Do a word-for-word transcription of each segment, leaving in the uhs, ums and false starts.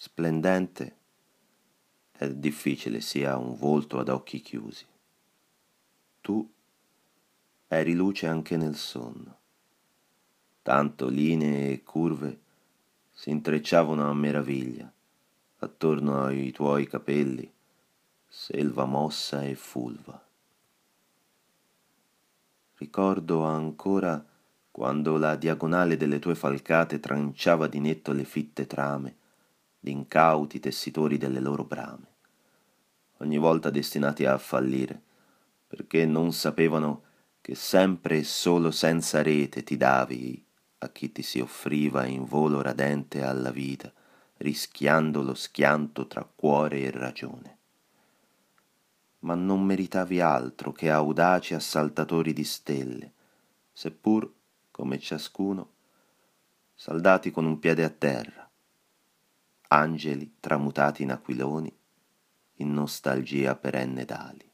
splendente, è difficile sia un volto ad occhi chiusi. Tu eri luce anche nel sonno, tanto linee e curve si intrecciavano a meraviglia attorno ai tuoi capelli, selva mossa e fulva. Ricordo ancora quando la diagonale delle tue falcate tranciava di netto le fitte trame, d'incauti tessitori delle loro brame, ogni volta destinati a fallire, perché non sapevano che sempre e solo senza rete ti davi a chi ti si offriva in volo radente alla vita, rischiando lo schianto tra cuore e ragione. Ma non meritavi altro che audaci assaltatori di stelle, seppur, come ciascuno, saldati con un piede a terra, angeli tramutati in aquiloni, in nostalgia perenne d'ali.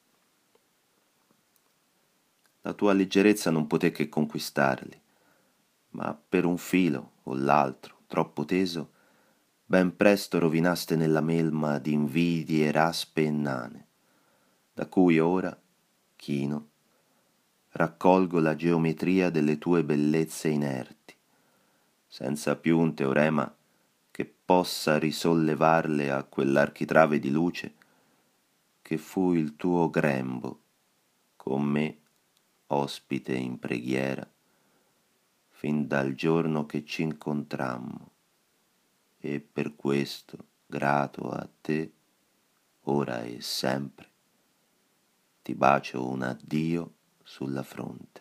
La tua leggerezza non poté che conquistarli, ma per un filo o l'altro, troppo teso, ben presto rovinaste nella melma di invidie raspe e nane, da cui ora, chino, raccolgo la geometria delle tue bellezze inerti, senza più un teorema che possa risollevarle a quell'architrave di luce che fu il tuo grembo, con me ospite in preghiera, fin dal giorno che ci incontrammo, e per questo, grato a te, ora e sempre, ti bacio un addio sulla fronte.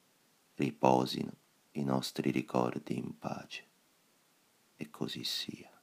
Riposino i nostri ricordi in pace, e così sia.